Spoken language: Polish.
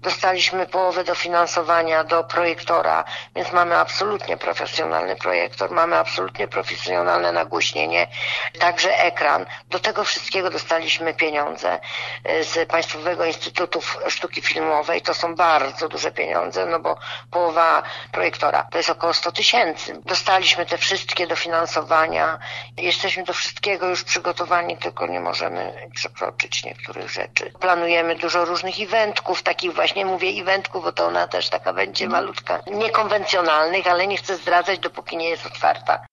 Dostaliśmy połowę dofinansowania do projektora, więc mamy absolutnie profesjonalny projektor, mamy absolutnie profesjonalne nagłośnienie, także ekran. Do tego wszystkiego dostaliśmy pieniądze z Państwowego Instytutu Sztuki Filmowej. To są bardzo duże pieniądze, no bo połowa projektora to jest około 100 000. Dostaliśmy te wszystkie dofinansowania. Jesteśmy do wszystkiego już przygotowani, tylko nie możemy przekroczyć niektórych rzeczy. Planujemy dużo różnych eventków, takich właśnie mówię eventków, bo to ona też taka będzie malutka, niekonwencjonalnych, ale nie chcę zdradzać, dopóki nie jest otwarta.